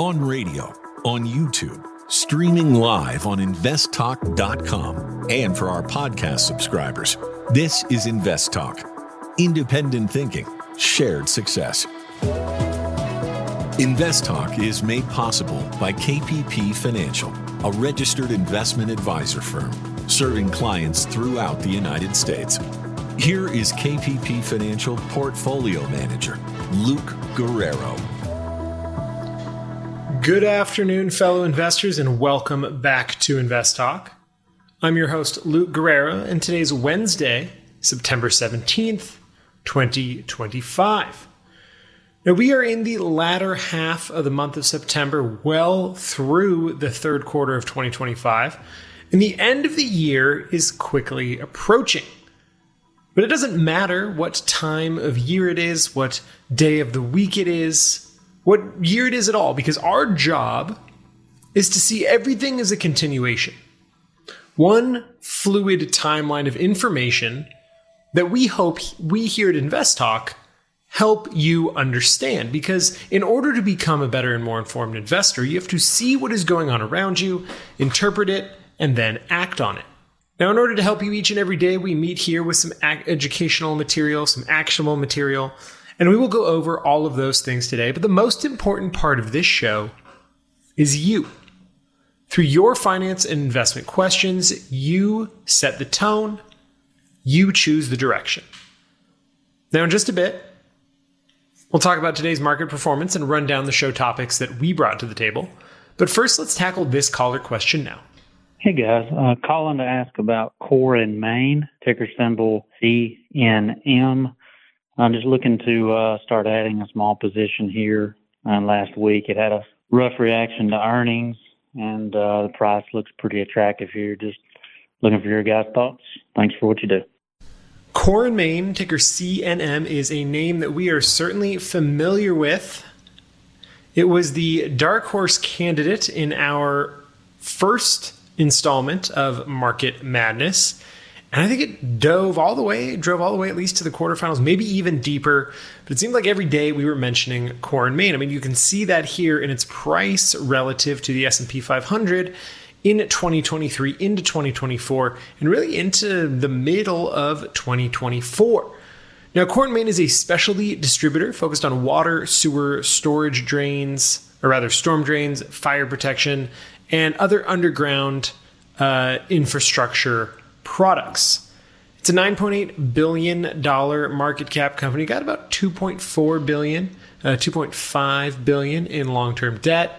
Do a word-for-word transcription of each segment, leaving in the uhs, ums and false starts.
on radio, on YouTube, streaming live on invest talk dot com, and for our podcast subscribers. This is Invest Talk. Independent thinking, shared success. Invest Talk is made possible by K P P Financial, a registered investment advisor firm serving clients throughout the United States. Here is K P P Financial Portfolio Manager, Luke Guerrero. Good afternoon, fellow investors, and welcome back to Invest Talk. I'm your host, Luke Guerrero, and today's Wednesday, September seventeenth, twenty twenty-five. Now, we are in the latter half of the month of September, well through the third quarter of twenty twenty-five, and the end of the year is quickly approaching. But it doesn't matter what time of year it is, what day of the week it is, what year it is at all, because our job is to see everything as a continuation. One fluid timeline of information that we hope we here at Invest Talk help you understand. Because in order to become a better and more informed investor, you have to see what is going on around you, interpret it, and then act on it. Now, in order to help you each and every day, we meet here with some educational material, some actionable material, and we will go over all of those things today. But the most important part of this show is you. Through your finance and investment questions, you set the tone, you choose the direction. Now, in just a bit, we'll talk about today's market performance and run down the show topics that we brought to the table. But first, let's tackle this caller question now. Hey guys, uh, calling to ask about Core & Main, ticker symbol C N M. I'm just looking to uh, start adding a small position here. Uh, last week it had a rough reaction to earnings, and uh, the price looks pretty attractive here. Just looking for your guys' thoughts. Thanks for what you do. Core & Main, ticker C N M, is a name that we are certainly familiar with. It was the dark horse candidate in our first installment of Market Madness. And I think it dove all the way, drove all the way at least to the quarterfinals, maybe even deeper. But it seemed like every day we were mentioning Core & Main. I mean, you can see that here in its price relative to the S and P five hundred in twenty twenty-three into twenty twenty-four and really into the middle of twenty twenty-four. Now, Core & Main is a specialty distributor focused on water, sewer, storage drains, or rather storm drains, fire protection, and other underground uh, infrastructure products. It's a nine point eight billion dollars market cap company, got about two point four billion dollars, uh, two point five billion dollars in long-term debt,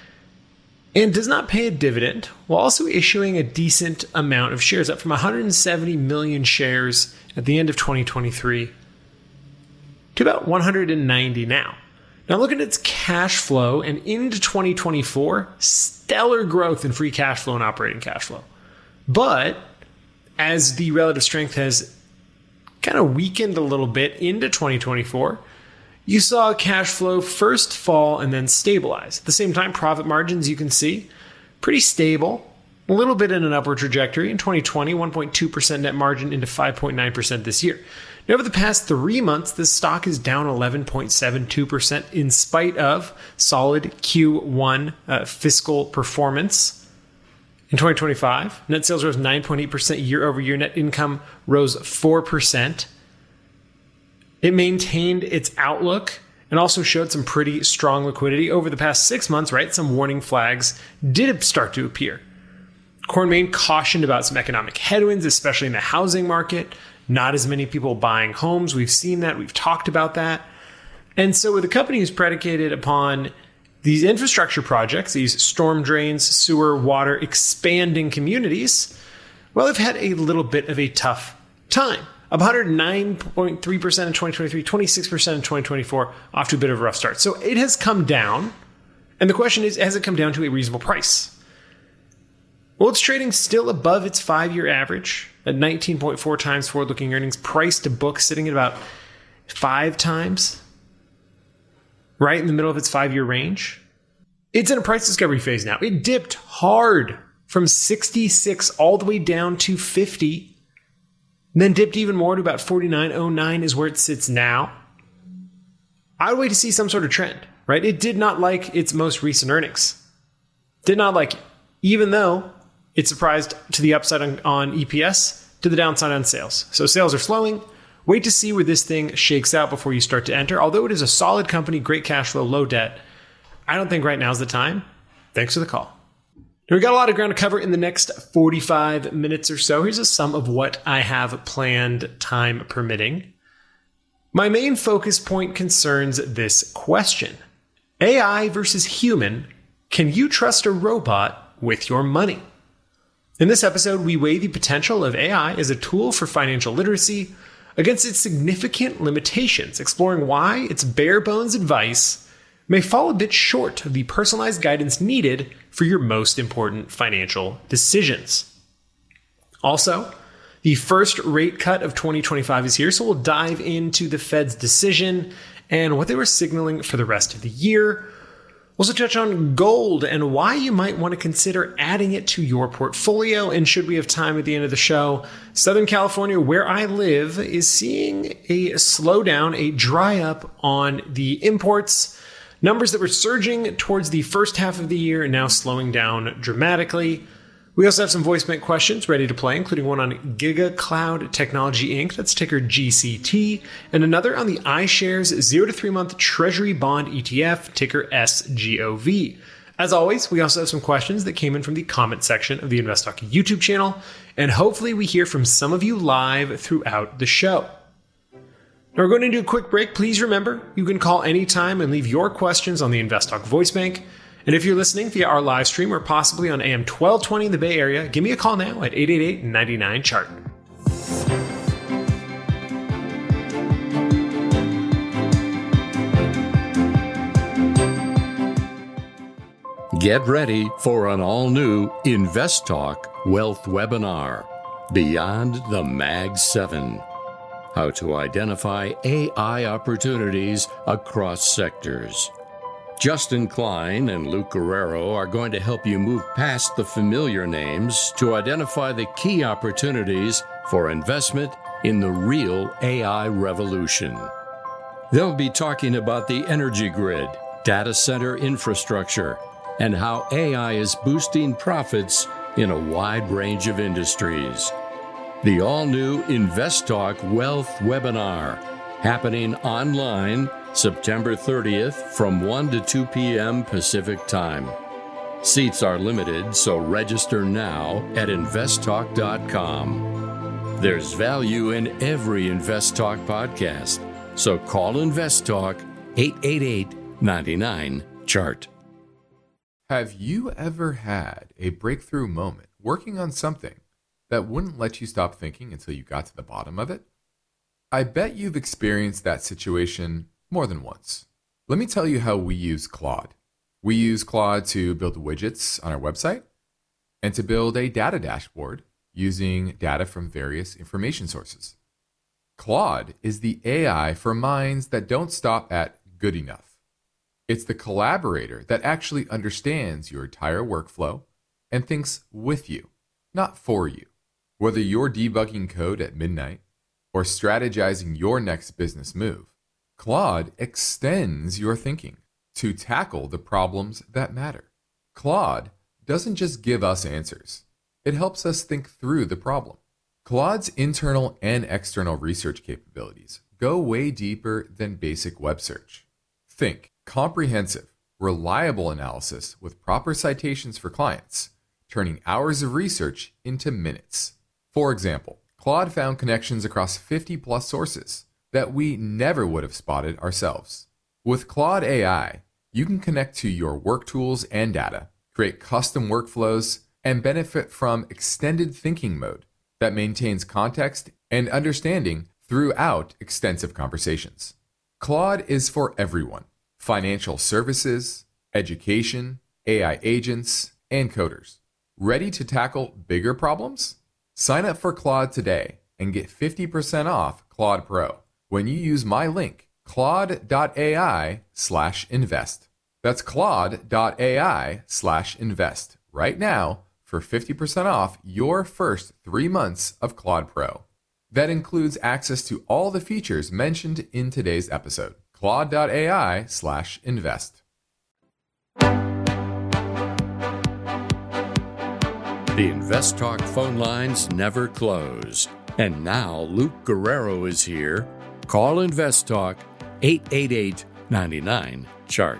and does not pay a dividend, while also issuing a decent amount of shares, up from one hundred seventy million shares at the end of twenty twenty-three to about one hundred ninety now. Now, look at its cash flow, and into twenty twenty-four, stellar growth in free cash flow and operating cash flow. But as the relative strength has kind of weakened a little bit into twenty twenty-four, you saw cash flow first fall and then stabilize. At the same time, profit margins, you can see, pretty stable, a little bit in an upward trajectory. In twenty twenty, one point two percent net margin into five point nine percent this year. Now, over the past three months, the stock is down eleven point seven two percent in spite of solid Q one uh, fiscal performance. In twenty twenty-five, net sales rose nine point eight percent year over year. Net income rose four percent. It maintained its outlook and also showed some pretty strong liquidity. Over the past six months, right, some warning flags did start to appear. Core & Main cautioned about some economic headwinds, especially in the housing market. Not as many people buying homes. We've seen that. We've talked about that. And so with a company who's predicated upon these infrastructure projects, these storm drains, sewer, water, expanding communities, well, they've had a little bit of a tough time. Up one hundred nine point three percent in twenty twenty-three, twenty-six percent in twenty twenty-four, off to a bit of a rough start. So it has come down. And the question is, has it come down to a reasonable price? Well, it's trading still above its five-year average at nineteen point four times forward-looking earnings, price to book sitting at about five times, right in the middle of its five-year range. It's in a price discovery phase now. It dipped hard from sixty-six all the way down to fifty, and then dipped even more to about forty-nine oh nine is where it sits now. I would wait to see some sort of trend, right? It did not like its most recent earnings. Did not like it, even though it surprised to the upside on, on E P S, to the downside on sales. So sales are slowing. Wait to see where this thing shakes out before you start to enter. Although it is a solid company, great cash flow, low debt, I don't think right now is the time. Thanks for the call. Now, we got a lot of ground to cover in the next forty-five minutes or so. Here's a sum of what I have planned, time permitting. My main focus point concerns this question. A I versus human. Can you trust a robot with your money? In this episode, we weigh the potential of A I as a tool for financial literacy against its significant limitations, exploring why its bare bones advice may fall a bit short of the personalized guidance needed for your most important financial decisions. Also, the first rate cut of twenty twenty-five is here, so we'll dive into the Fed's decision and what they were signaling for the rest of the year. We'll also touch on gold and why you might want to consider adding it to your portfolio. And should we have time at the end of the show, Southern California, where I live, is seeing a slowdown, a dry up on the imports. Numbers that were surging towards the first half of the year are now slowing down dramatically. We also have some voice bank questions ready to play, including one on Giga Cloud Technology Incorporated, that's ticker G C T, and another on the iShares zero to three month Treasury Bond E T F, ticker S G O V. As always, we also have some questions that came in from the comment section of the InvestTalk YouTube channel, and hopefully we hear from some of you live throughout the show. Now we're going to do a quick break. Please remember, you can call anytime and leave your questions on the InvestTalk voice bank. And if you're listening via our live stream or possibly on A M twelve twenty in the Bay Area, give me a call now at eight eight eight, nine nine, chart. Get ready for an all-new InvestTalk Wealth Webinar, Beyond the Mag seven. How to identify A I opportunities across sectors. Justin Klein and Luke Guerrero are going to help you move past the familiar names to identify the key opportunities for investment in the real A I revolution. They'll be talking about the energy grid, data center infrastructure, and how A I is boosting profits in a wide range of industries. The all-new InvestTalk Wealth Webinar, happening online September thirtieth from one to two p.m. Pacific Time. Seats are limited, so register now at invest talk dot com. There's value in every InvestTalk podcast, so call InvestTalk eight eight eight, nine nine, chart. Have you ever had a breakthrough moment working on something that wouldn't let you stop thinking until you got to the bottom of it? I bet you've experienced that situation more than once. Let me tell you how we use Claude. We use Claude to build widgets on our website and to build a data dashboard using data from various information sources. Claude is the A I for minds that don't stop at good enough. It's the collaborator that actually understands your entire workflow and thinks with you, not for you. Whether you're debugging code at midnight or strategizing your next business move, Claude extends your thinking to tackle the problems that matter. Claude doesn't just give us answers. It helps us think through the problem. Claude's internal and external research capabilities go way deeper than basic web search. Think comprehensive, reliable analysis with proper citations for clients, turning hours of research into minutes. For example, Claude found connections across fifty plus sources that we never would have spotted ourselves. With Claude A I, you can connect to your work tools and data, create custom workflows, and benefit from extended thinking mode that maintains context and understanding throughout extensive conversations. Claude is for everyone: financial services, education, A I agents, and coders. Ready to tackle bigger problems? Sign up for Claude today and get fifty percent off Claude Pro when you use my link, claude.ai slash invest. That's claude.ai slash invest right now for fifty percent off your first three months of Claude Pro. That includes access to all the features mentioned in today's episode. claude dot A I slash invest. The Invest Talk phone lines never close. And now Luke Guerrero is here. Call Invest Talk eight eight eight, nine nine, chart.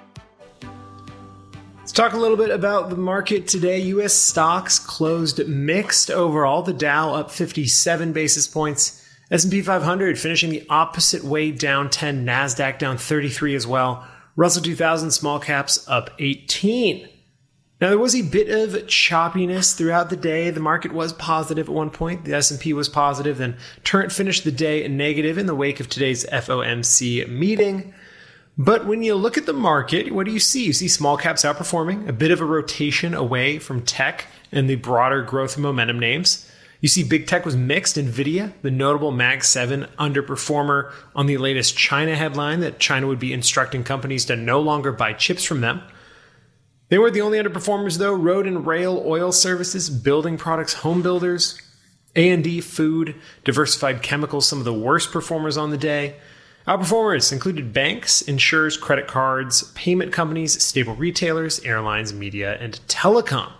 Let's talk a little bit about the market today. U S stocks closed mixed overall. The Dow up fifty-seven basis points. S and P five hundred finishing the opposite way, down ten. NASDAQ down thirty-three as well. Russell two thousand small caps up eighteen. Now, there was a bit of choppiness throughout the day. The market was positive at one point. The S and P was positive. Then Turnt finished the day negative in the wake of today's F O M C meeting. But when you look at the market, what do you see? You see small caps outperforming, a bit of a rotation away from tech and the broader growth and momentum names. You see big tech was mixed. NVIDIA, the notable Mag seven underperformer on the latest China headline that China would be instructing companies to no longer buy chips from them. They weren't the only underperformers, though. Road and rail, oil services, building products, home builders, A and D, food, diversified chemicals, some of the worst performers on the day. Outperformers included banks, insurers, credit cards, payment companies, staple retailers, airlines, media, and telecom.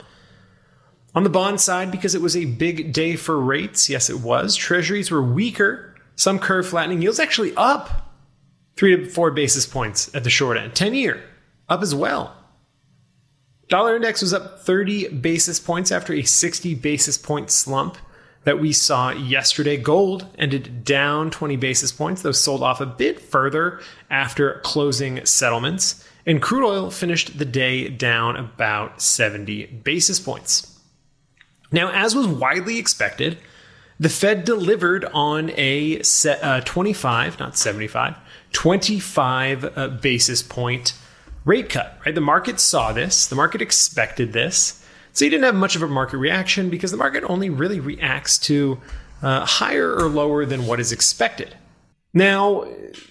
On the bond side, because it was a big day for rates, yes, it was, treasuries were weaker, some curve flattening, yields actually up three to four basis points at the short end. ten-year, up as well. Dollar index was up thirty basis points after a sixty basis point slump that we saw yesterday. Gold ended down twenty basis points, though sold off a bit further after closing settlements. And crude oil finished the day down about seventy basis points. Now, as was widely expected, the Fed delivered on a set, uh, twenty-five, not seventy-five, twenty-five uh, basis point rate cut, right? The market saw this. The market expected this. So you didn't have much of a market reaction because the market only really reacts to uh, higher or lower than what is expected. Now,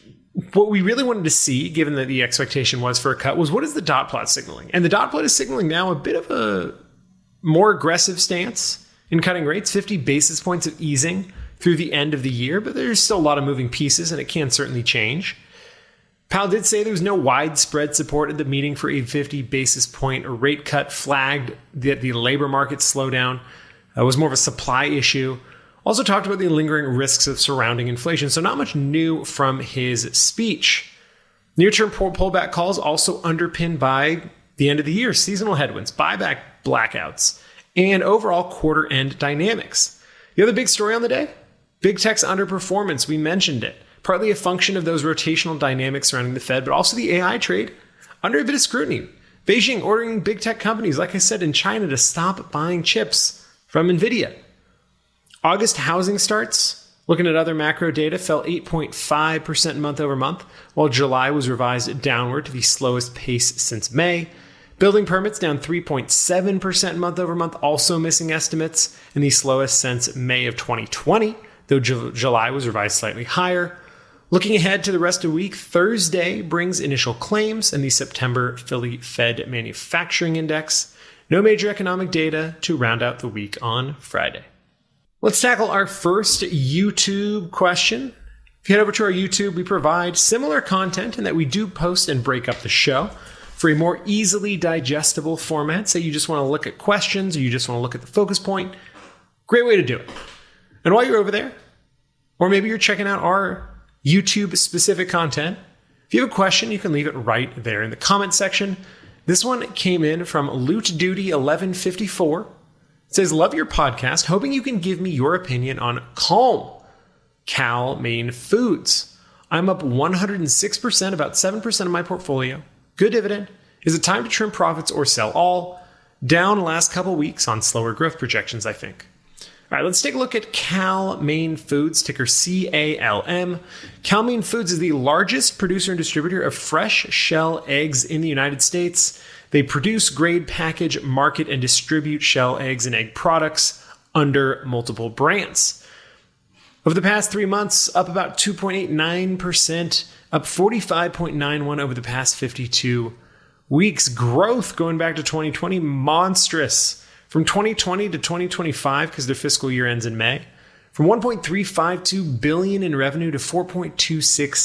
what we really wanted to see, given that the expectation was for a cut, was what is the dot plot signaling? And the dot plot is signaling now a bit of a more aggressive stance in cutting rates, fifty basis points of easing through the end of the year, but there's still a lot of moving pieces and it can certainly change. Powell did say there was no widespread support at the meeting for a fifty basis point rate cut, flagged that the labor market slowdown uh, was more of a supply issue. Also talked about the lingering risks of surrounding inflation, so not much new from his speech. Near-term pull- pullback calls also underpinned by the end of the year, seasonal headwinds, buyback blackouts, and overall quarter-end dynamics. The other big story on the day? Big tech's underperformance. We mentioned it. Partly a function of those rotational dynamics surrounding the Fed, but also the A I trade under a bit of scrutiny. Beijing ordering big tech companies, like I said, in China to stop buying chips from NVIDIA. August housing starts, looking at other macro data, fell eight point five percent month over month, while July was revised downward to the slowest pace since May. Building permits down three point seven percent month over month, also missing estimates, and the slowest since May of twenty twenty, though Ju- July was revised slightly higher. Looking ahead to the rest of the week, Thursday brings initial claims and the September Philly Fed Manufacturing Index. No major economic data to round out the week on Friday. Let's tackle our first YouTube question. If you head over to our YouTube, we provide similar content in that we do post and break up the show for a more easily digestible format. Say you just want to look at questions or you just want to look at the focus point. Great way to do it. And while you're over there, or maybe you're checking out our YouTube specific content, if you have a question, you can leave it right there in the comment section. This one came in from Loot Duty eleven fifty-four. It says, love your podcast, hoping you can give me your opinion on Calm, Cal-Maine Foods. I'm up one hundred six percent, about seven percent of my portfolio. Good dividend. Is it time to trim profits or sell all? Down the last couple weeks on slower growth projections, I think. All right, let's take a look at Cal-Maine Foods, ticker C A L M. Cal-Maine Foods is the largest producer and distributor of fresh shell eggs in the United States. They produce, grade, package, market, and distribute shell eggs and egg products under multiple brands. Over the past three months, up about two point eight nine percent, up forty-five point nine one over the past fifty-two weeks. Growth going back to twenty twenty, monstrous. From twenty twenty to twenty twenty-five, because their fiscal year ends in May, from one point three five two billion dollars in revenue to four point two six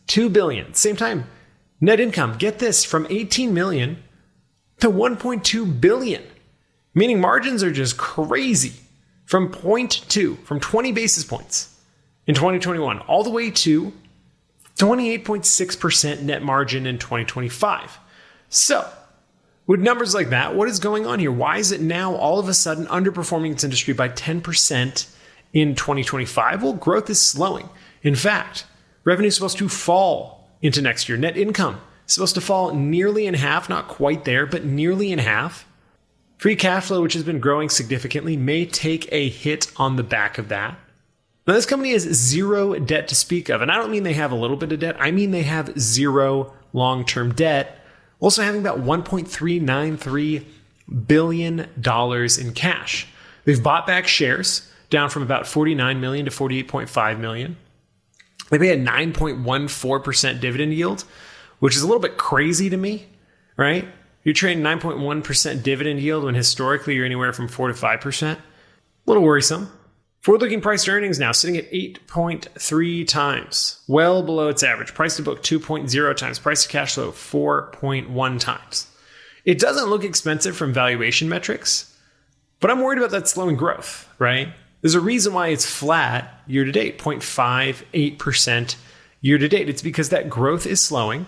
two billion dollars. Same time, net income, get this, from eighteen million dollars to one point two billion dollars. Meaning margins are just crazy. From zero point two, from twenty basis points in twenty twenty-one, all the way to twenty-eight point six percent net margin in twenty twenty-five. So, with numbers like that, what is going on here? Why is it now all of a sudden underperforming its industry by ten percent in twenty twenty-five? Well, growth is slowing. In fact, revenue is supposed to fall into next year. Net income is supposed to fall nearly in half, not quite there, but nearly in half. Free cash flow, which has been growing significantly, may take a hit on the back of that. Now, this company has zero debt to speak of, and I don't mean they have a little bit of debt. I mean they have zero long-term debt, also having about one point three nine three billion dollars in cash. They've bought back shares, down from about forty-nine million to forty-eight point five million. They pay a nine point one four percent dividend yield, which is a little bit crazy to me, right? You're trading nine point one percent dividend yield when historically you're anywhere from four to five percent. A little worrisome. Forward-looking price to earnings now sitting at eight point three times, well below its average. Price to book two point oh times. Price to cash flow four point one times. It doesn't look expensive from valuation metrics, but I'm worried about that slowing growth, right? There's a reason why it's flat year to date, zero point five eight percent year to date. It's because that growth is slowing,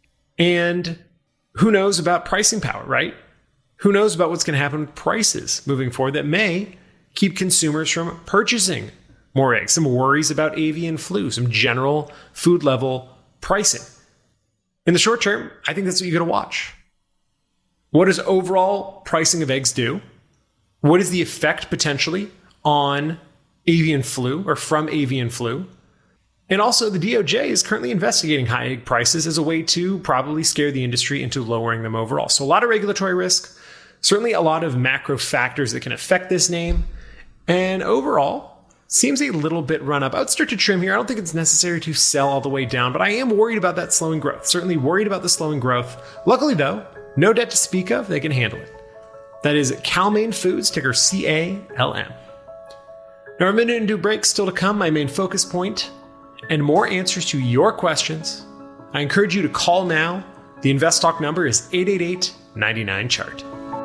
and who knows about pricing power, right? Who knows about what's going to happen with prices moving forward that may keep consumers from purchasing more eggs. Some worries about avian flu, some general food level pricing. In the short term, I think that's what you got to watch. What does overall pricing of eggs do? What is the effect potentially on avian flu or from avian flu? And also, the D O J is currently investigating high egg prices as a way to probably scare the industry into lowering them overall. So a lot of regulatory risk, certainly a lot of macro factors that can affect this name. And overall, seems a little bit run up. I would start to trim here. I don't think it's necessary to sell all the way down, but I am worried about that slowing growth. Certainly worried about the slowing growth. Luckily, though, no debt to speak of. They can handle it. That is Cal-Maine Foods, ticker C A L M. Now, our minute and two break still to come. My main focus point and more answers to your questions. I encourage you to call now. The Invest Talk number is eight eight eight, nine nine, C H A R T.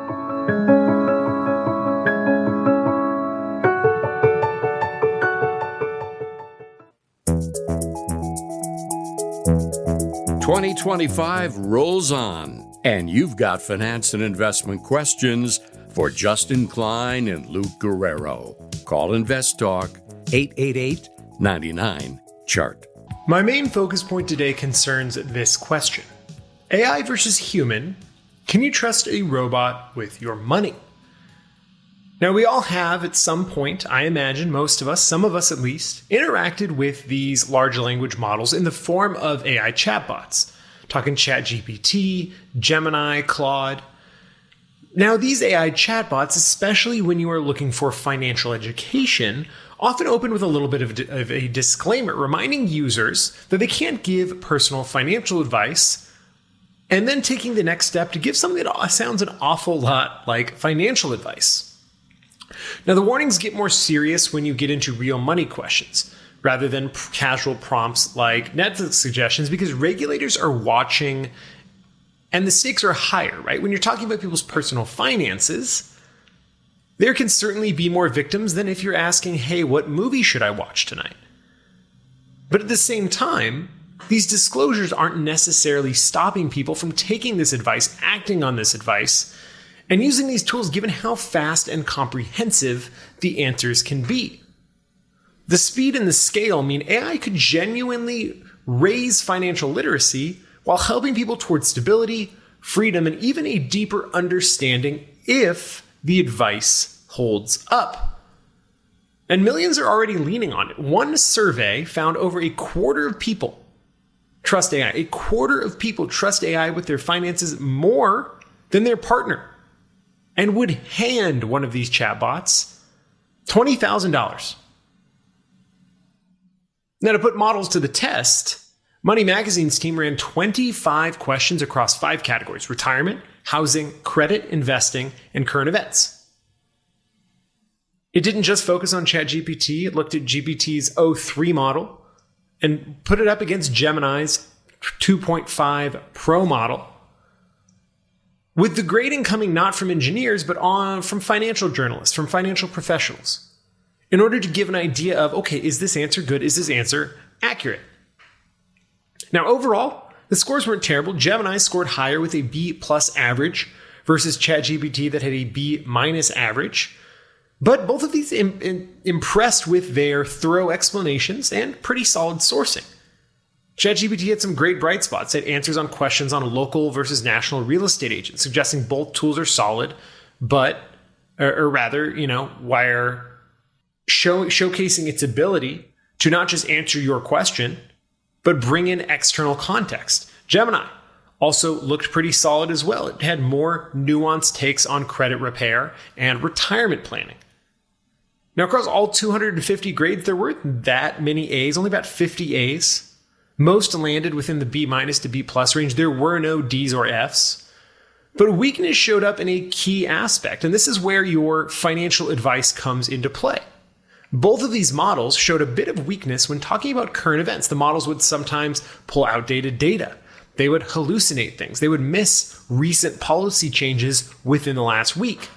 twenty twenty-five rolls on, and you've got finance and investment questions for Justin Klein and Luke Guerrero. Call Invest Talk eight eight eight, nine nine, C H A R T. My main focus point today concerns this question. A I versus human, can you trust a robot with your money? Now, we all have at some point, I imagine most of us, some of us at least, interacted with these large language models in the form of A I chatbots. Talking ChatGPT, Gemini, Claude. Now, these A I chatbots, especially when you are looking for financial education, often open with a little bit of, of a disclaimer reminding users that they can't give personal financial advice, and then taking the next step to give something that sounds an awful lot like financial advice. Now, the warnings get more serious when you get into real money questions, rather than casual prompts like Netflix suggestions, because regulators are watching and the stakes are higher, right? When you're talking about people's personal finances, there can certainly be more victims than if you're asking, hey, what movie should I watch tonight? But at the same time, these disclosures aren't necessarily stopping people from taking this advice, acting on this advice, and using these tools given how fast and comprehensive the answers can be. The speed and the scale mean A I could genuinely raise financial literacy while helping people towards stability, freedom, and even a deeper understanding if the advice holds up. And millions are already leaning on it. One survey found over a quarter of people trust A I. A quarter of people trust A I with their finances more than their partner, and would hand one of these chatbots twenty thousand dollars. Now, to put models to the test, Money Magazine's team ran twenty-five questions across five categories: retirement, housing, credit, investing, and current events. It didn't just focus on ChatGPT. It looked at G P T's O three model and put it up against Gemini's two point five Pro model, with the grading coming not from engineers, but on from financial journalists, from financial professionals, in order to give an idea of, okay, is this answer good? Is this answer accurate? Now, overall, the scores weren't terrible. Gemini scored higher with a B plus average versus ChatGPT that had a B minus average. But both of these im- im- impressed with their thorough explanations and pretty solid sourcing. ChatGPT had some great bright spots. It had answers on questions on local versus national real estate agents, suggesting both tools are solid, but, or, or rather, you know, wire show, showcasing its ability to not just answer your question, but bring in external context. Gemini also looked pretty solid as well. It had more nuanced takes on credit repair and retirement planning. Now, across all two hundred fifty grades, there weren't that many A's, only about fifty A's. Most landed within the B minus to B plus range. There were no D's or F's. But weakness showed up in a key aspect, and this is where your financial advice comes into play. Both of these models showed a bit of weakness when talking about current events. The models would sometimes pull outdated data. They would hallucinate things. They would miss recent policy changes within the last week.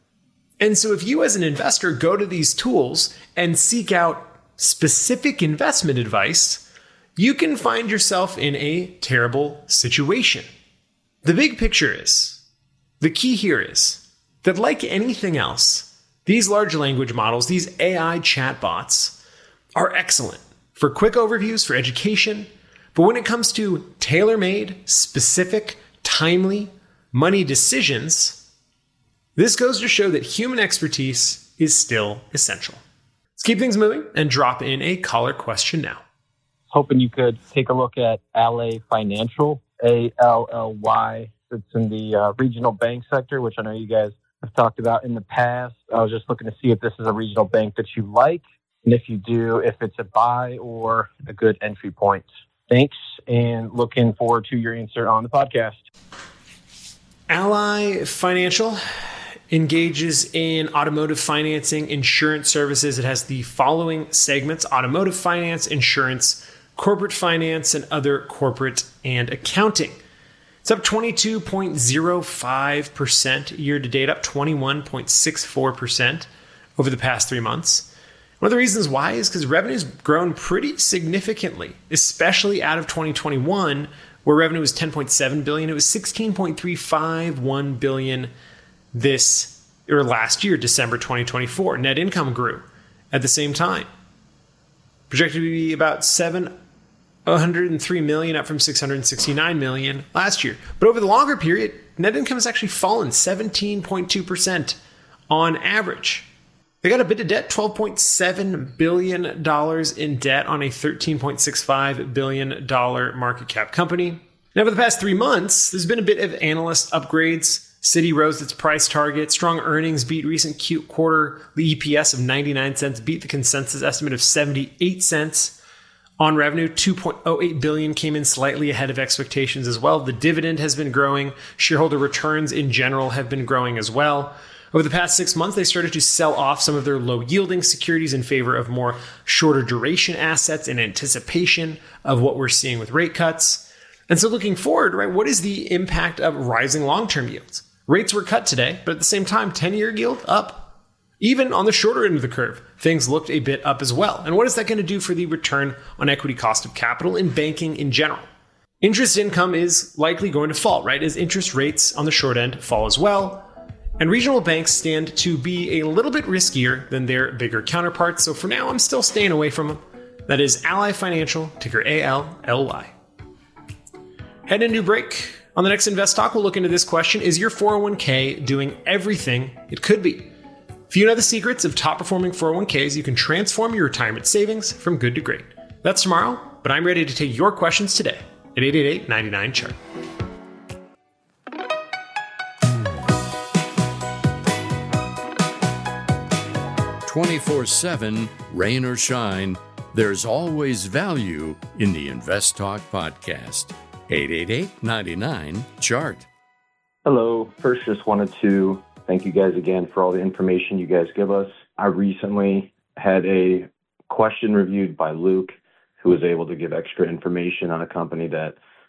And so if you as an investor go to these tools and seek out specific investment advice, you can find yourself in a terrible situation. The big picture is, the key here is that like anything else, these large language models, these A I chatbots, are excellent for quick overviews, for education. But when it comes to tailor-made, specific, timely money decisions, this goes to show that human expertise is still essential. Let's keep things moving and drop in a caller question now. Hoping you could take a look at Ally Financial, A L L Y. It's in the uh, regional bank sector, which I know you guys have talked about in the past. I was just looking to see if this is a regional bank that you like, and if you do, if it's a buy or a good entry point. Thanks, and looking forward to your answer on the podcast. Ally Financial engages in automotive financing, insurance services. It has the following segments: automotive finance, insurance, corporate finance, and other corporate and accounting. It's up twenty-two point zero five percent year to date, up twenty-one point six four percent over the past three months. One of the reasons why is because revenue's grown pretty significantly, especially out of twenty twenty-one, where revenue was ten point seven billion dollars. It was sixteen point three five one billion dollars this or last year, December twenty twenty-four. Net income grew at the same time, projected to be about seven hundred three million dollars, up from six hundred sixty-nine million dollars last year. But over the longer period, net income has actually fallen seventeen point two percent on average. They got a bit of debt, twelve point seven billion dollars in debt on a thirteen point six five billion dollars market cap company. Now, over the past three months, there's been a bit of analyst upgrades. Citi rose its price target. Strong earnings beat recent Q quarter. The E P S of ninety-nine cents beat the consensus estimate of seventy-eight cents. On revenue, two point oh eight billion dollars came in slightly ahead of expectations as well. The dividend has been growing. Shareholder returns in general have been growing as well. Over the past six months, they started to sell off some of their low-yielding securities in favor of more shorter duration assets in anticipation of what we're seeing with rate cuts. And so looking forward, right, what is the impact of rising long-term yields? Rates were cut today, but at the same time, ten-year yield up. Even on the shorter end of the curve, things looked a bit up as well. And what is that going to do for the return on equity cost of capital in banking in general? Interest income is likely going to fall, right, as interest rates on the short end fall as well. And regional banks stand to be a little bit riskier than their bigger counterparts. So for now, I'm still staying away from them. That is Ally Financial, ticker A L L Y. Head into break. On the next Invest Talk, we'll look into this question: is your four oh one k doing everything it could be? If you know the secrets of top-performing four oh one k's, you can transform your retirement savings from good to great. That's tomorrow, but I'm ready to take your questions today at eight eight eight, nine nine, C H A R T. twenty-four seven, rain or shine, there's always value in the Invest Talk podcast. eight eight eight, nine nine, C H A R T. Hello. First, just wanted to thank you guys again for all the information you guys give us. I recently had a question reviewed by Luke, who was able to give extra information on a company that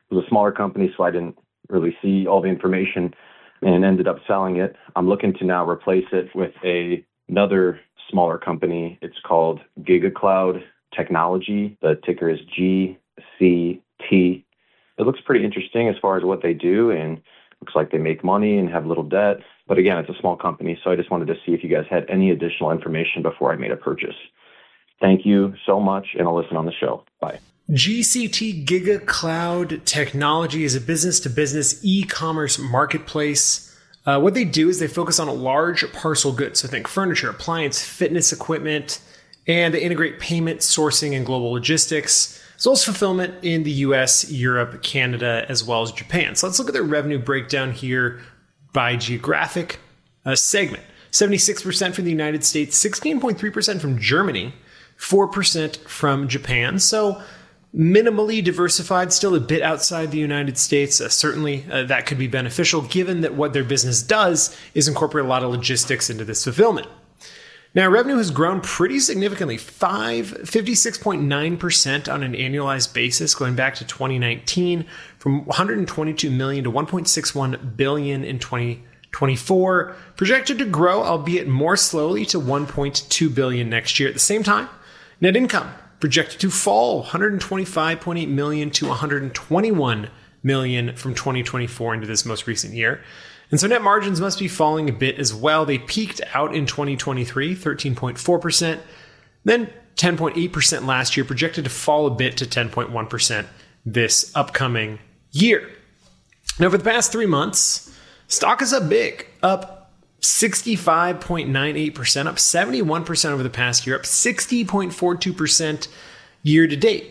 It was a smaller company, so I didn't really see all the information and ended up selling it. I'm looking to now replace it with a, another smaller company. It's called GigaCloud Technology. The ticker is G C T. It looks pretty interesting as far as what they do, and looks like they make money and have little debt. But again, it's a small company, so I just wanted to see if you guys had any additional information before I made a purchase. Thank you so much, and I'll listen on the show. Bye. G C T GigaCloud Technology is a business-to-business e-commerce marketplace. Uh, what they do is they focus on large parcel goods. So think furniture, appliance, fitness equipment, and they integrate payment, sourcing, and global logistics, as well as fulfillment in the U S, Europe, Canada, as well as Japan. So let's look at their revenue breakdown here by geographic uh, segment. seventy-six percent from the United States, sixteen point three percent from Germany, four percent from Japan. So minimally diversified, still a bit outside the United States. Uh, certainly uh, that could be beneficial given that what their business does is incorporate a lot of logistics into this fulfillment. Now, revenue has grown pretty significantly, fifty-six point nine percent on an annualized basis, going back to twenty nineteen, from one hundred twenty-two million dollars to one point six one billion dollars in twenty twenty-four, projected to grow, albeit more slowly, to one point two billion dollars next year. At the same time, net income projected to fall one hundred twenty-five point eight million dollars to one hundred twenty-one million dollars from twenty twenty-four into this most recent year. And so net margins must be falling a bit as well. They peaked out in twenty twenty-three, thirteen point four percent, then ten point eight percent last year, projected to fall a bit to ten point one percent this upcoming year. Now, for the past three months, stock is up big, up sixty-five point nine eight percent, up seventy-one percent over the past year, up sixty point four two percent year to date.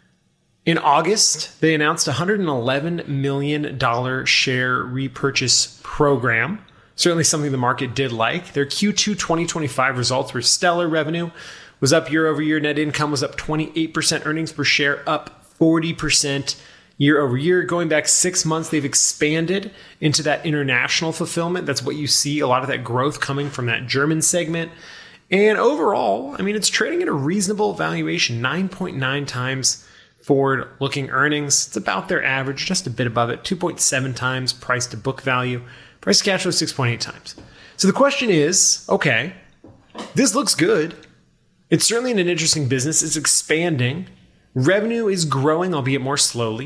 In August, they announced a one hundred eleven million dollars share repurchase program. Certainly something the market did like. Their Q two twenty twenty-five results were stellar. Revenue was up year over year. Net income was up twenty-eight percent. Earnings per share up forty percent year over year. Going back six months, they've expanded into that international fulfillment. That's what you see, a lot of that growth coming from that German segment. And overall, I mean, it's trading at a reasonable valuation, nine point nine times forward-looking earnings. It's about their average, just a bit above it, two point seven times price to book value. Price to cash flow, six point eight times. So the question is, okay, this looks good. It's certainly an interesting business. It's expanding. Revenue is growing, albeit more slowly.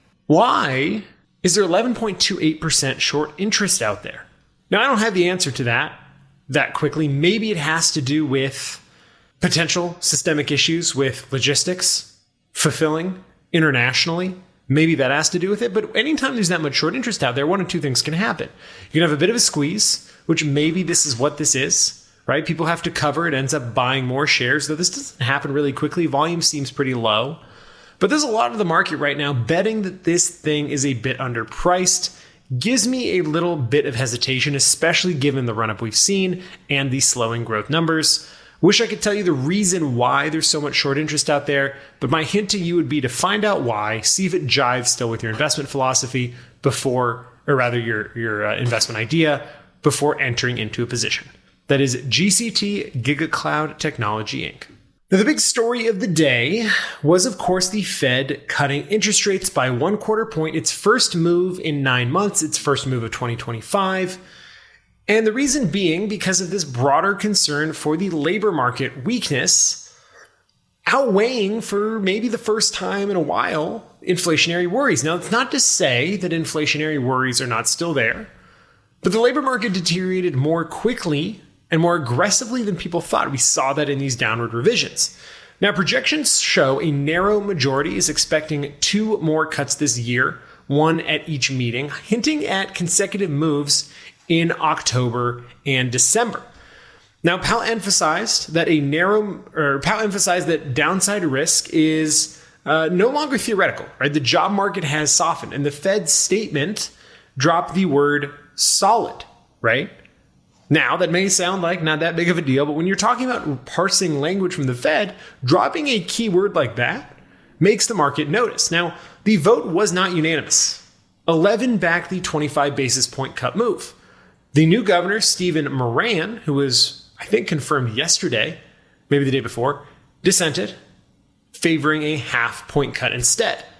Why is there eleven point two eight percent short interest out there? Now, I don't have the answer to that that quickly. Maybe it has to do with potential systemic issues with logistics, fulfilling internationally. Maybe that has to do with it. But anytime there's that much short interest out there, one of two things can happen. You can have a bit of a squeeze, which maybe this is what this is, right? People have to cover. It ends up buying more shares, though this doesn't happen really quickly. Volume seems pretty low. But there's a lot of the market right now betting that this thing is a bit underpriced. Gives me a little bit of hesitation, especially given the run-up we've seen and the slowing growth numbers. Wish I could tell you the reason why there's so much short interest out there, but my hint to you would be to find out why, see if it jives still with your investment philosophy before, or rather your, your uh, investment idea, before entering into a position. That is G C T GigaCloud Technology, Incorporated. Now, the big story of the day was, of course, the Fed cutting interest rates by one quarter point. Its first move in nine months, its first move of twenty twenty-five. And the reason being because of this broader concern for the labor market weakness, outweighing for maybe the first time in a while, inflationary worries. Now, it's not to say that inflationary worries are not still there, but the labor market deteriorated more quickly and more aggressively than people thought. We saw that in these downward revisions. Now, projections show a narrow majority is expecting two more cuts this year, one at each meeting, hinting at consecutive moves in October and December. Now, Powell emphasized that a narrow, or Powell emphasized that downside risk is uh, no longer theoretical, right? The job market has softened, and the Fed's statement dropped the word solid, right? Now, that may sound like not that big of a deal, but when you're talking about parsing language from the Fed, dropping a key word like that makes the market notice. Now, the vote was not unanimous. eleven backed the twenty-five basis point cut move. The new governor, Stephen Moran, who was, I think, confirmed yesterday, maybe the day before, dissented, favoring a half point cut instead.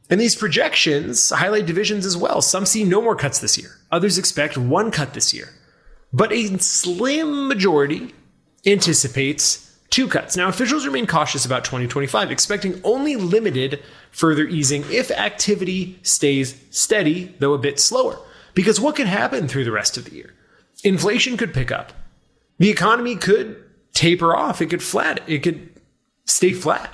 And these projections highlight divisions as well. Some see no more cuts this year. Others expect one cut this year. But a slim majority anticipates two cuts. Now, officials remain cautious about twenty twenty-five, expecting only limited further easing if activity stays steady, though a bit slower. Because what could happen through the rest of the year? Inflation could pick up. The economy could taper off. It could flat. It could stay flat.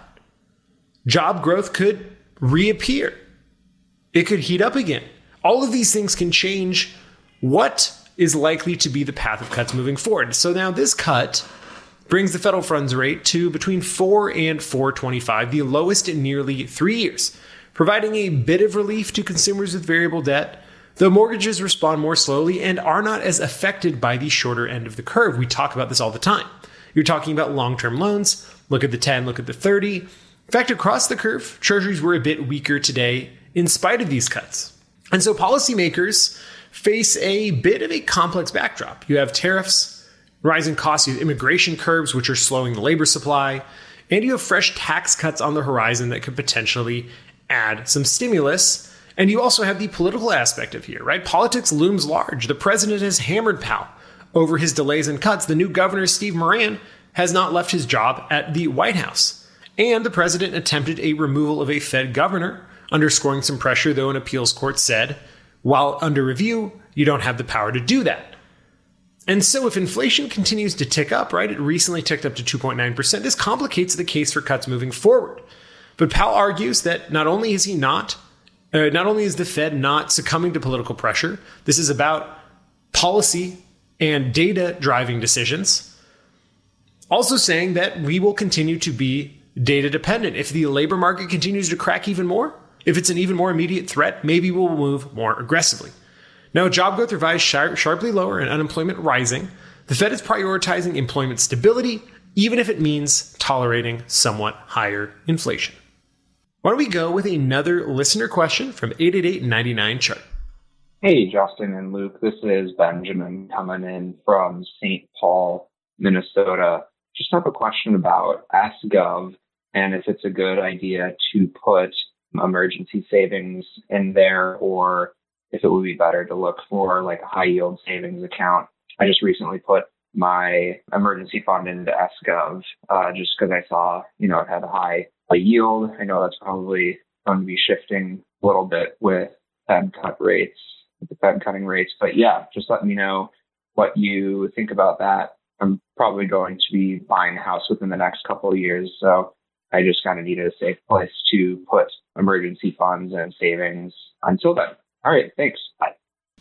Job growth could reappear. It could heat up again. All of these things can change what is likely to be the path of cuts moving forward. So now this cut brings the federal funds rate to between four and four twenty-five, the lowest in nearly three years, providing a bit of relief to consumers with variable debt, though mortgages respond more slowly and are not as affected by the shorter end of the curve. We talk about this all the time. You're talking about long-term loans. Look at the ten, look at the thirty. In fact, across the curve, treasuries were a bit weaker today in spite of these cuts. And so policymakers face a bit of a complex backdrop. You have tariffs, rising costs, you have immigration curbs, which are slowing the labor supply, and you have fresh tax cuts on the horizon that could potentially add some stimulus. And you also have the political aspect of here, right? Politics looms large. The president has hammered Powell over his delays and cuts. The new governor, Steve Moran, has not left his job at the White House. And the president attempted a removal of a Fed governor, underscoring some pressure, though an appeals court said, while under review, you don't have the power to do that. And so if inflation continues to tick up, right, it recently ticked up to two point nine percent, this complicates the case for cuts moving forward. But Powell argues that not only is he not, uh, not only is the Fed not succumbing to political pressure, this is about policy and data driving decisions, also saying that we will continue to be data dependent. If the labor market continues to crack even more, if it's an even more immediate threat, maybe we'll move more aggressively. Now, job growth revised sharp, sharply lower and unemployment rising. The Fed is prioritizing employment stability, even if it means tolerating somewhat higher inflation. Why don't we go with another listener question from eight eight eight, nine nine, chart. Hey, Justin and Luke. This is Benjamin coming in from Saint Paul, Minnesota. Just have a question about AskGov and if it's a good idea to put emergency savings in there or if it would be better to look for like a high yield savings account. I just recently put my emergency fund into AskGov uh, just because I saw, you know, it had a high a yield. I know that's probably going to be shifting a little bit with Fed cut rates, with the Fed cutting rates. But yeah, just let me know what you think about that. I'm probably going to be buying a house within the next couple of years. So I just kind of needed a safe place to put emergency funds and savings until then. All right. Thanks. Bye.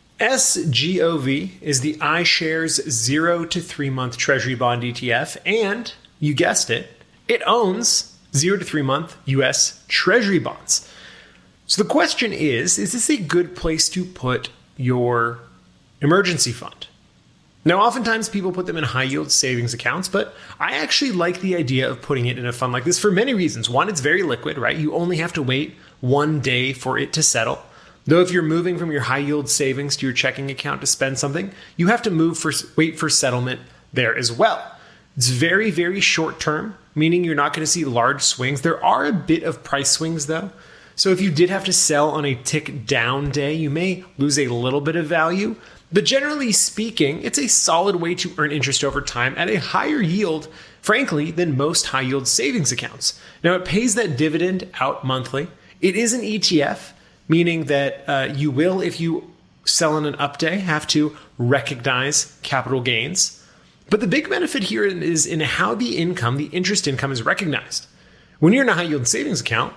S G O V is the iShares zero to three month Treasury bond E T F. And you guessed it, it owns zero to three month U S Treasury bonds. So the question is, is this a good place to put your emergency fund? Now, oftentimes people put them in high yield savings accounts, but I actually like the idea of putting it in a fund like this for many reasons. One, it's very liquid, right? You only have to wait one day for it to settle. Though if you're moving from your high yield savings to your checking account to spend something, you have to move for wait for settlement there as well. It's very, very short term, meaning you're not going to see large swings. There are a bit of price swings though. So if you did have to sell on a tick down day, you may lose a little bit of value. But generally speaking, it's a solid way to earn interest over time at a higher yield, frankly, than most high yield savings accounts. Now, it pays that dividend out monthly. It is an E T F, meaning that uh, you will, if you sell on an up day, have to recognize capital gains. But the big benefit here is in how the income, the interest income is recognized. When you're in a high yield savings account,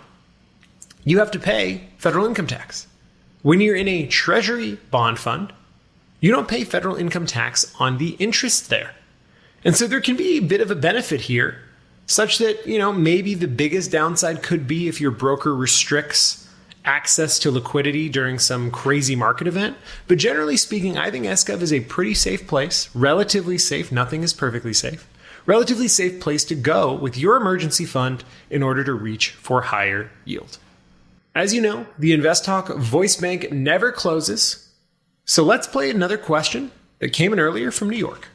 you have to pay federal income tax. When you're in a treasury bond fund, you don't pay federal income tax on the interest there. And so there can be a bit of a benefit here, such that, you know, maybe the biggest downside could be if your broker restricts access to liquidity during some crazy market event. But generally speaking, I think AskGov is a pretty safe place, relatively safe. Nothing is perfectly safe. Relatively safe place to go with your emergency fund in order to reach for higher yield. As you know, the InvestTalk voice bank never closes. So let's play another question that came in earlier from New York.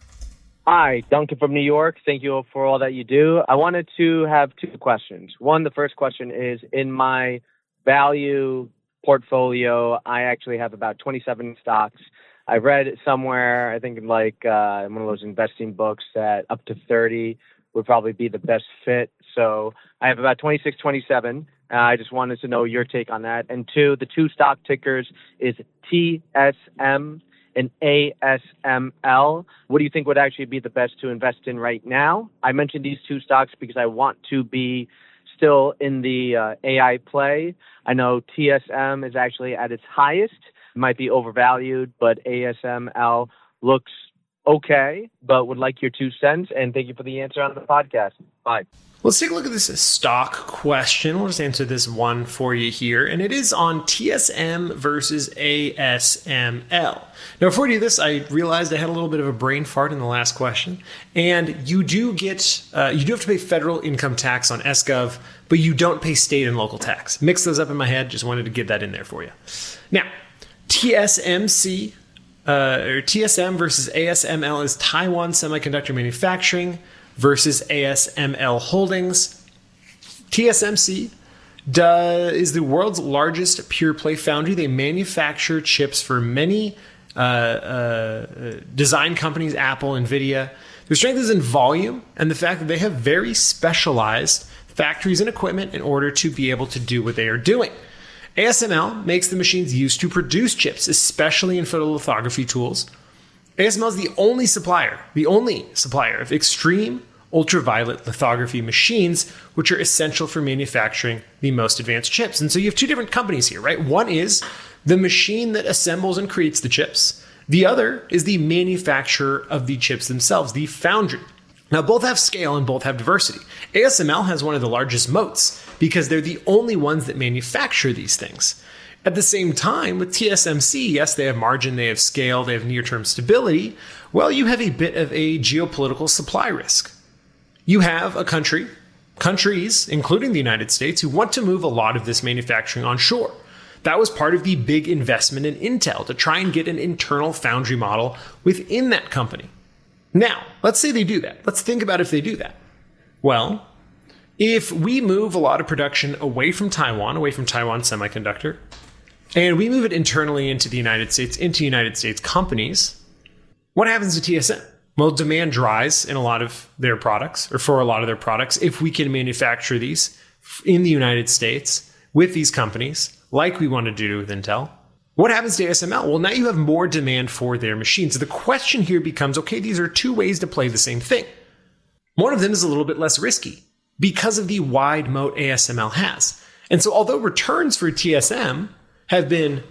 Hi, Duncan from New York. Thank you for all that you do. I wanted to have two questions. One, the first question is, in my value portfolio. I actually have about twenty-seven stocks. I read somewhere, I think in like uh, in one of those investing books, that up to thirty would probably be the best fit. So I have about twenty-six, twenty-seven. Uh, I just wanted to know your take on that. And two, the two stock tickers is T S M and A S M L. What do you think would actually be the best to invest in right now? I mentioned these two stocks because I want to be still in the uh, A I play. I know T S M is actually at its highest. It might be overvalued, but A S M L looks okay, but would like your two cents. And thank you for the answer on the podcast. Bye. Let's take a look at this stock question. We'll just answer this one for you here. And it is on T S M versus A S M L. Now, before we do this, I realized I had a little bit of a brain fart in the last question. And you do get, uh, you do have to pay federal income tax on S Gov, but you don't pay state and local tax. Mix those up in my head. Just wanted to get that in there for you. Now, T S M C, uh, or T S M versus A S M L is Taiwan Semiconductor Manufacturing versus A S M L Holdings. T S M C does, is the world's largest pure play foundry. They manufacture chips for many uh, uh, design companies, Apple, NVIDIA. Their strength is in volume and the fact that they have very specialized factories and equipment in order to be able to do what they are doing. A S M L makes the machines used to produce chips, especially in photolithography tools. A S M L is the only supplier, the only supplier of extreme ultraviolet lithography machines, which are essential for manufacturing the most advanced chips. And so you have two different companies here, right? One is the machine that assembles and creates the chips. The other is the manufacturer of the chips themselves, the foundry. Now, both have scale and both have diversity. A S M L has one of the largest moats because they're the only ones that manufacture these things. At the same time, with T S M C, yes, they have margin, they have scale, they have near-term stability. Well, you have a bit of a geopolitical supply risk. You have a country, countries, including the United States, who want to move a lot of this manufacturing onshore. That was part of the big investment in Intel to try and get an internal foundry model within that company. Now, let's say they do that. Let's think about if they do that. Well, if we move a lot of production away from Taiwan, away from Taiwan Semiconductor, and we move it internally into the United States, into United States companies, what happens to T S M? Well, demand dries in a lot of their products, or for a lot of their products, if we can manufacture these in the United States with these companies, like we want to do with Intel. What happens to A S M L? Well, now you have more demand for their machines. So the question here becomes, okay, these are two ways to play the same thing. One of them is a little bit less risky because of the wide moat A S M L has. And so although returns for T S M have been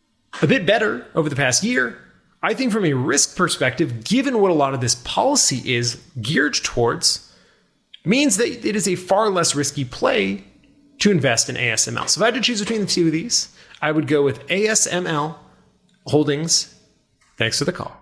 a bit better over the past year, I think from a risk perspective, given what a lot of this policy is geared towards, means that it is a far less risky play to invest in A S M L. So if I had to choose between the two of these, I would go with A S M L Holdings. Thanks for the call.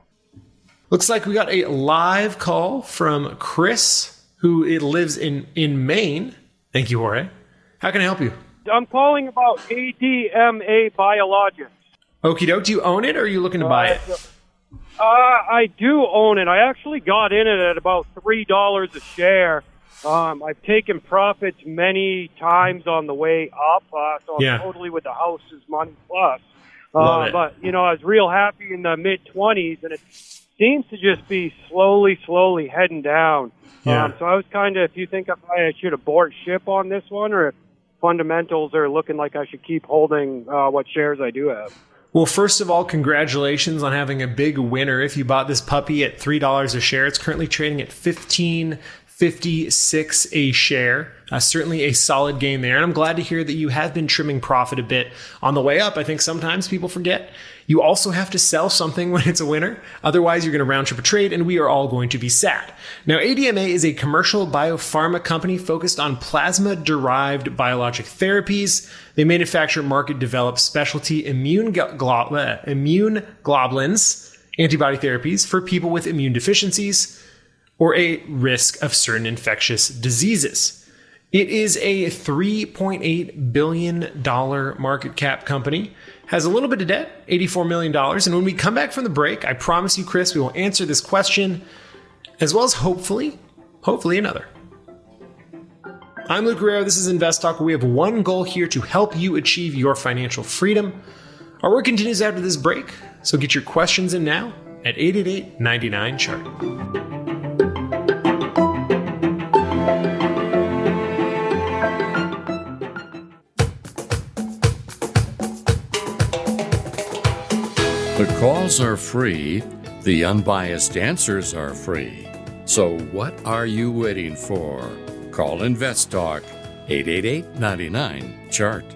Looks like we got a live call from Chris, who it lives in, in Maine. Thank you, Jorge. How can I help you? I'm calling about A D M A Biologics. Okie doke. Do you own it or are you looking to buy it? Uh, I do own it. I actually got in it at about three dollars a share. Um, I've taken profits many times on the way up, uh, so I'm yeah. totally with the house's money plus. Love Uh, it. but, you know, I was real happy in the mid-twenties, and it seems to just be slowly, slowly heading down. Yeah. Um, so I was kind of, if you think I should abort ship on this one, or if fundamentals are looking like I should keep holding uh, what shares I do have. Well, first of all, congratulations on having a big winner. If you bought this puppy at three dollars a share, it's currently trading at fifteen fifty-six a share. Uh, certainly a solid gain there. And I'm glad to hear that you have been trimming profit a bit on the way up. I think sometimes people forget you also have to sell something when it's a winner. Otherwise, you're going to round trip a trade and we are all going to be sad. Now, A D M A is a commercial biopharma company focused on plasma-derived biologic therapies. They manufacture, market, develop specialty immune, glo- uh, immune globulins, antibody therapies for people with immune deficiencies or a risk of certain infectious diseases. It is a three point eight billion dollars market cap company, has a little bit of debt, eighty-four million dollars. And when we come back from the break, I promise you, Chris, we will answer this question as well as hopefully, hopefully another. I'm Luke Guerrero. This is Invest Talk, where we have one goal here to help you achieve your financial freedom. Our work continues after this break, so get your questions in now at eight eight eight, nine nine, C H A R T. The calls are free, the unbiased answers are free. So what are you waiting for? Call Invest Talk, eight eight eight, nine nine, C H A R T.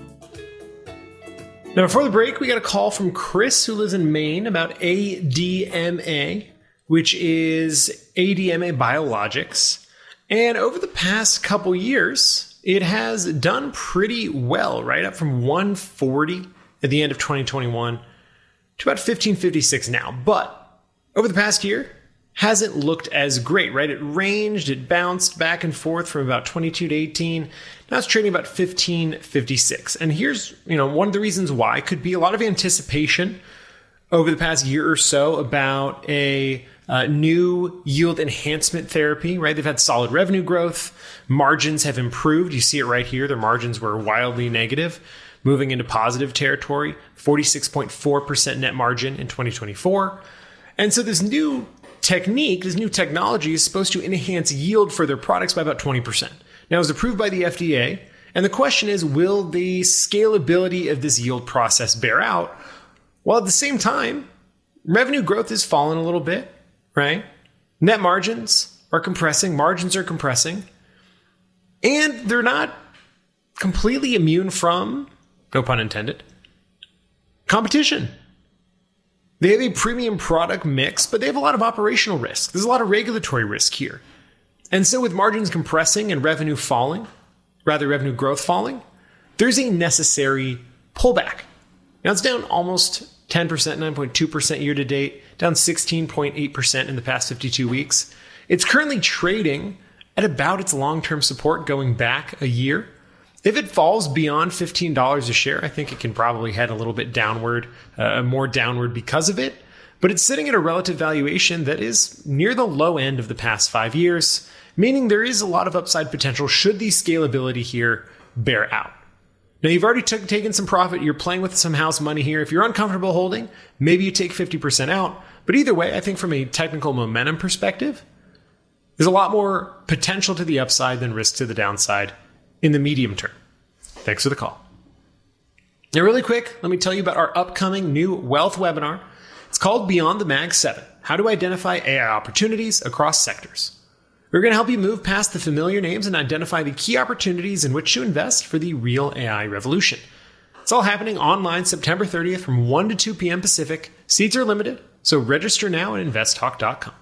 Now, before the break, we got a call from Chris, who lives in Maine, about A D M A, which is A D M A Biologics. And over the past couple years, it has done pretty well, right? Up from one forty at the end of twenty twenty-one to about fifteen fifty-six now. But over the past year, hasn't looked as great, right? It ranged, it bounced back and forth from about twenty-two to eighteen. Now it's trading about fifteen fifty-six. And here's, you know, one of the reasons why could be a lot of anticipation over the past year or so about a uh, new yield enhancement therapy, right? They've had solid revenue growth. Margins have improved. You see it right here. Their margins were wildly negative, moving into positive territory, forty-six point four percent net margin in twenty twenty-four. And so this new technique, this new technology is supposed to enhance yield for their products by about twenty percent. Now, it was approved by the F D A, and the question is, will the scalability of this yield process bear out? While at the same time, revenue growth has fallen a little bit, right? Net margins are compressing, margins are compressing, and they're not completely immune from, no pun intended, competition. They have a premium product mix, but they have a lot of operational risk. There's a lot of regulatory risk here. And so with margins compressing and revenue falling, rather revenue growth falling, there's a necessary pullback. Now it's down almost ten percent, nine point two percent year to date, down sixteen point eight percent in the past fifty-two weeks. It's currently trading at about its long-term support going back a year. If it falls beyond fifteen dollars a share, I think it can probably head a little bit downward, uh, more downward because of it. But it's sitting at a relative valuation that is near the low end of the past five years, meaning there is a lot of upside potential should the scalability here bear out. Now, you've already t- taken some profit. You're playing with some house money here. If you're uncomfortable holding, maybe you take fifty percent out. But either way, I think from a technical momentum perspective, there's a lot more potential to the upside than risk to the downside in the medium term. Thanks for the call. Now, really quick, let me tell you about our upcoming new wealth webinar. It's called Beyond the Mag seven, How to Identify A I Opportunities Across Sectors. We're going to help you move past the familiar names and identify the key opportunities in which to invest for the real A I revolution. It's all happening online September thirtieth from one to two p.m. Pacific. Seats are limited, so register now at invest talk dot com.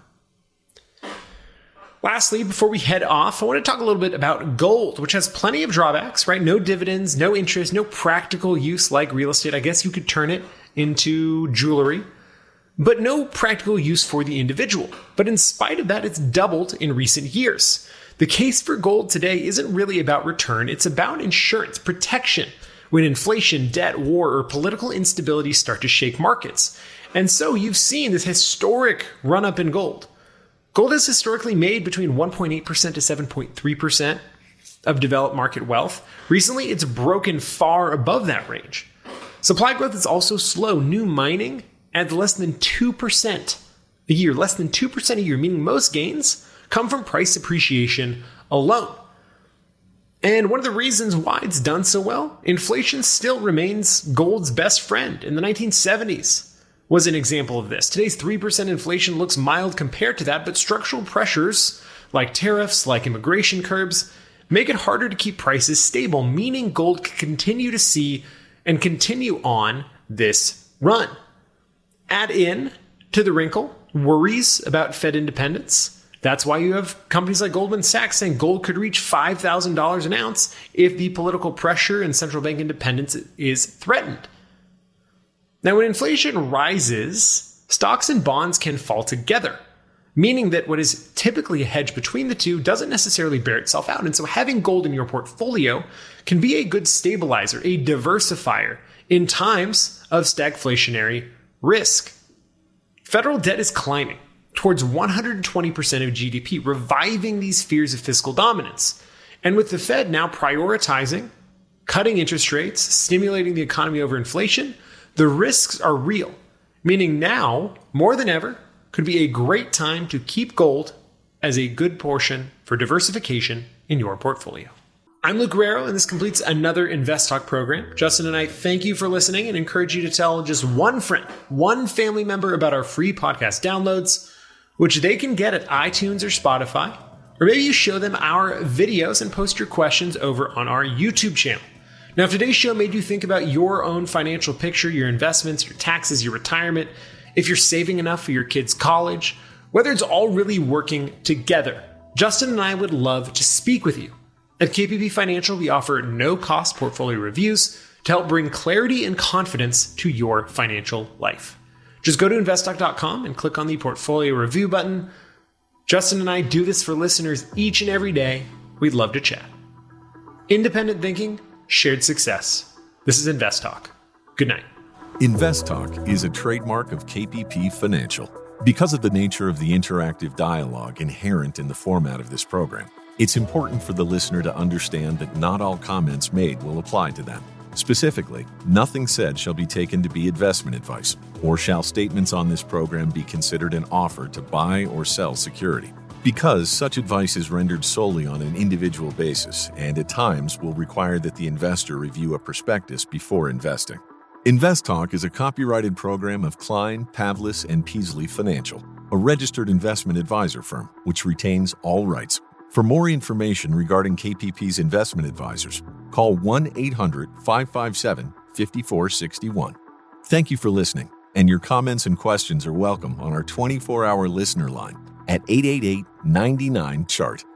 Lastly, before we head off, I want to talk a little bit about gold, which has plenty of drawbacks, right? No dividends, no interest, no practical use like real estate. I guess you could turn it into jewelry, but no practical use for the individual. But in spite of that, it's doubled in recent years. The case for gold today isn't really about return. It's about insurance, protection, when inflation, debt, war, or political instability start to shake markets. And so you've seen this historic run-up in gold. Gold has historically made between one point eight percent to seven point three percent of developed market wealth. Recently, it's broken far above that range. Supply growth is also slow. New mining adds less than two percent a year, less than two percent a year, meaning most gains come from price appreciation alone. And one of the reasons why it's done so well, inflation still remains gold's best friend. In the nineteen seventies, was an example of this. Today's three percent inflation looks mild compared to that, but structural pressures like tariffs, like immigration curbs, make it harder to keep prices stable, meaning gold can continue to see and continue on this run. Add in to the wrinkle worries about Fed independence. That's why you have companies like Goldman Sachs saying gold could reach five thousand dollars an ounce if the political pressure and central bank independence is threatened. Now, when inflation rises, stocks and bonds can fall together, meaning that what is typically a hedge between the two doesn't necessarily bear itself out. And so having gold in your portfolio can be a good stabilizer, a diversifier in times of stagflationary risk. Federal debt is climbing towards one hundred twenty percent of G D P, reviving these fears of fiscal dominance. And with the Fed now prioritizing cutting interest rates, stimulating the economy over inflation, the risks are real, meaning now, more than ever, could be a great time to keep gold as a good portion for diversification in your portfolio. I'm Luke Guerrero, and this completes another Invest Talk program. Justin and I thank you for listening and encourage you to tell just one friend, one family member about our free podcast downloads, which they can get at iTunes or Spotify. Or maybe you show them our videos and post your questions over on our YouTube channel. Now, if today's show made you think about your own financial picture, your investments, your taxes, your retirement, if you're saving enough for your kids' college, whether it's all really working together, Justin and I would love to speak with you. At K P P Financial, we offer no-cost portfolio reviews to help bring clarity and confidence to your financial life. Just go to invest talk dot com and click on the portfolio review button. Justin and I do this for listeners each and every day. We'd love to chat. Independent thinking, shared success. This is Invest Talk. Good night. Invest Talk is a trademark of K P P Financial. Because of the nature of the interactive dialogue inherent in the format of this program, it's important for the listener to understand that not all comments made will apply to them. Specifically, nothing said shall be taken to be investment advice, or shall statements on this program be considered an offer to buy or sell security. Because such advice is rendered solely on an individual basis and at times will require that the investor review a prospectus before investing. Invest Talk is a copyrighted program of Klein, Pavlis, and Peasley Financial, a registered investment advisor firm which retains all rights. For more information regarding K P P's investment advisors, call one eight hundred five five seven five four six one. Thank you for listening, and your comments and questions are welcome on our twenty-four hour listener line at eight eight eight, nine nine, C H A R T.